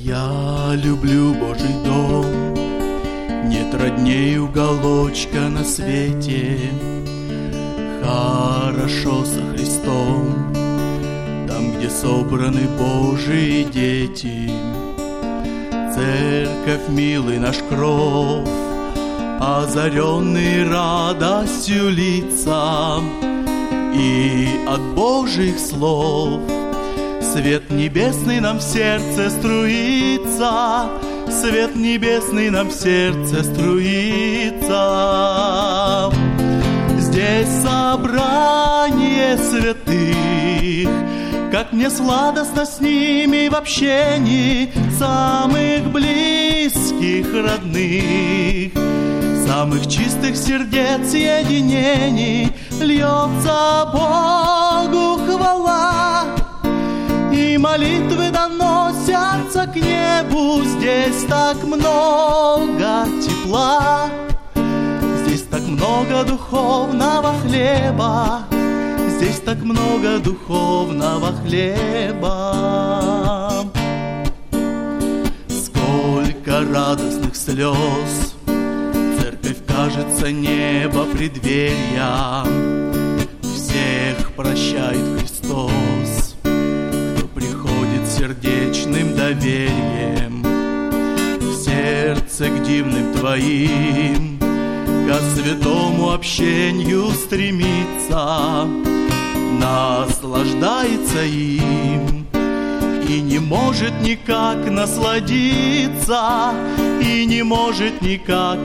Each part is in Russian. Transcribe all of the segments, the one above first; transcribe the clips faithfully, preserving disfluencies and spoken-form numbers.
Я люблю Божий дом, нет родней уголочка на свете. Хорошо со Христом, там, где собраны Божьи дети. Церковь, милый наш кров, озаренный радостью лица, и от Божьих слов свет небесный нам в сердце струится, свет небесный нам в сердце струится. Здесь собрание святых, как мне сладостно с ними в общении, самых близких, родных, самых чистых сердец единений. Льется Богу хвала, и молитвы доносятся к небу. Здесь так много тепла, здесь так много духовного хлеба, здесь так много духовного хлеба. Сколько радостных слез, церковь, кажется, небо преддверья. Всех прощает Христос, кто приходит с сердечным доверием, в сердце к дивным Твоим, ко святому общению стремится, наслаждается им и не может никак насладиться, и не может никак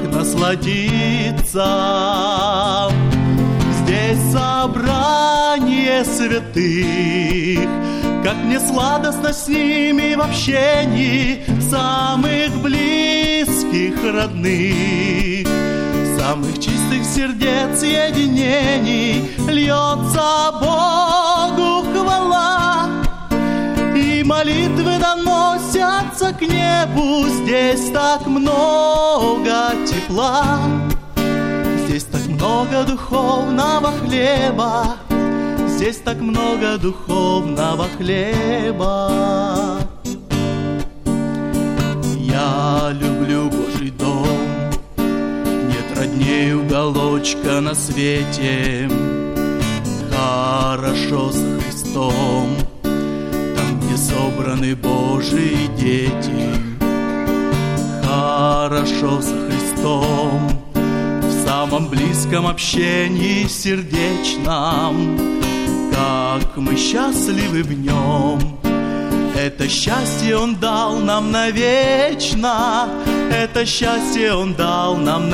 насладиться. Здесь собрание святых, как мне сладостно с ними в общении, самых близких, родных, самых чистых сердец единений. Льется Богу хвала, и молитвы доносятся к небу. Здесь так много тепла, здесь так много духовного хлеба, здесь так много духовного хлеба. Я люблю Божий дом, нет родней уголочка на свете. Хорошо со Христом, там, где собраны Божьи дети. Хорошо со Христом, в самом близком общении сердечном, как мы счастливы в нем. Это счастье Он дал нам навечно, это счастье Он дал нам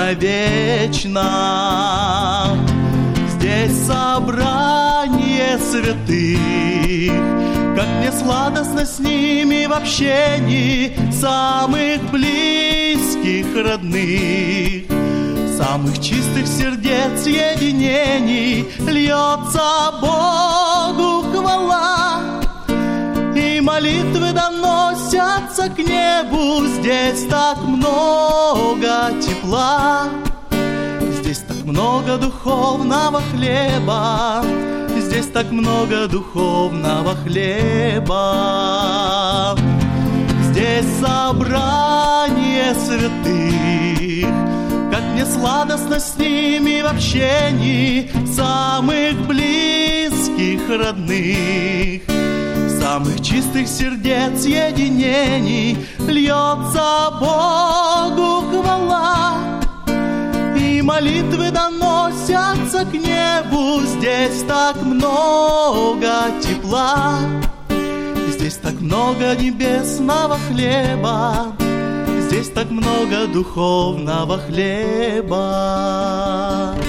навечно. Здесь собрание святых, как мне сладостно с ними в общении, самых близких, родных, самых чистых сердец единений. Льется Богу хвала, и молитвы доносятся к небу. Здесь так много тепла, здесь так много духовного хлеба, здесь так много духовного хлеба. Здесь собрание святых, как мне сладостно с ними в общении, самых близких, родных, самых чистых сердец единений. Льется Богу хвала, и молитвы доносятся к небу. Здесь так много тепла, здесь так много небесного хлеба, здесь так много духовного хлеба.